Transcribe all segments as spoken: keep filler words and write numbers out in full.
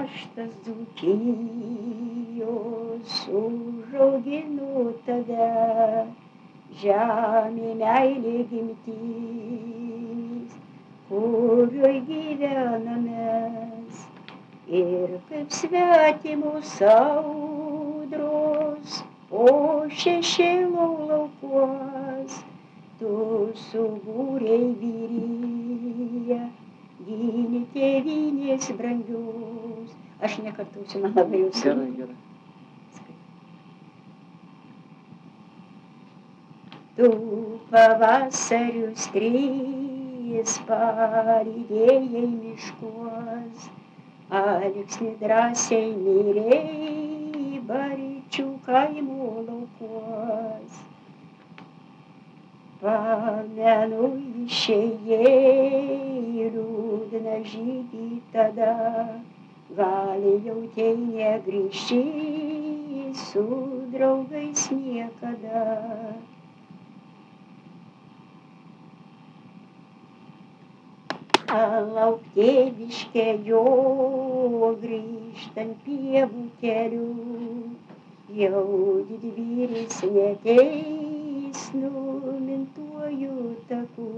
kraštas Dzūkijos, užauginu tave, žemė meilė gimtis, kurioj gyvenamės, ir kaip svetimos audros, o šešėlio laukuos, tu subūrei vyriją, gynė tėvynės brangius. Aš nekartosiu, man labai jau sunku. Gerai, gerai. Tu pavasarius trys palydėjai miškuos, alksni drąsiai mirei Barčių kaimo laukuos. Pamenu išėjai liūdną žygį tada, gal jautei negrįši su draugais niekada. Lauk tėviškę jo grįžtant pievų kelių, jau didvyris neteis numintuoju taku.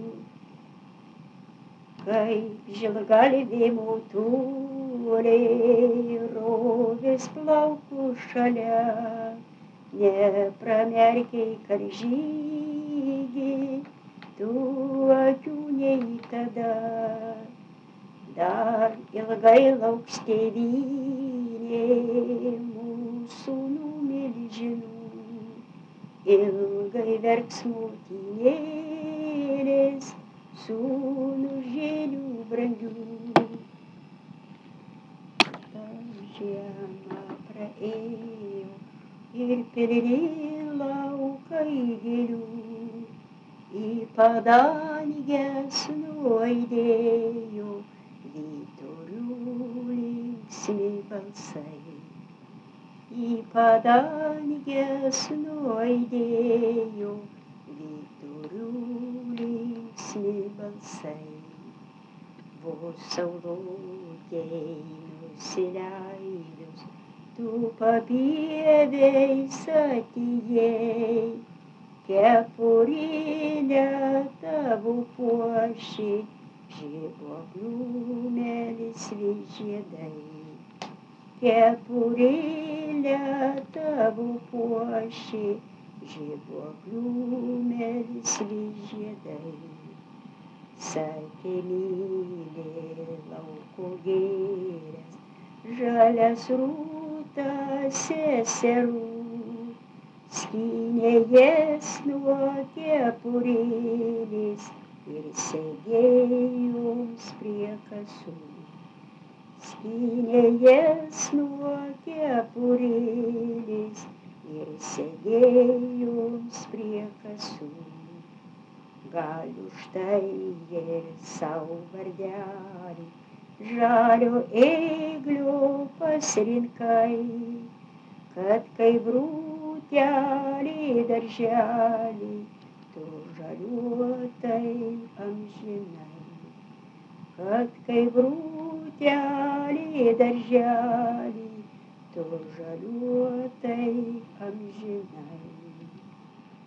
Kaip žilgalvė motuoliai rovės plaukų šalia, nepramerkei karžygį, tu akių nei tada. Dar ilgai lauks tėvynė mūsų numilžinų, ilgai verks motinėlės sūnų žėlių brangių. Ta žiema praėjo ir pilni laukai gėlių, į padangės nuaidėjo vyturių linksmi balsai. Į padangės nuaidėjo vyturių linksmi balsai. Vos saulutei nusileidus, tu papieviais atėjai, kepurėlę tavo puošė žibuoklių melsvi žiedai. Kepurėlę tavo puošė žibuoklių melsvi žiedai. Sakė mylė lauko gėlės, žalias rūtas seserų, skynė jas nuo kepurėlės ir segėjoms prie kasų. Skynė jas nuo kepurėlės ir segėjoms prie kasų. Gal už tai ir savo vardelį žalio ėglio pasirinkai, kad kai brūtelį darželį tu žaliuotai amžinai. Kad kai brūtelį darželį tu žaliuotai amžinai.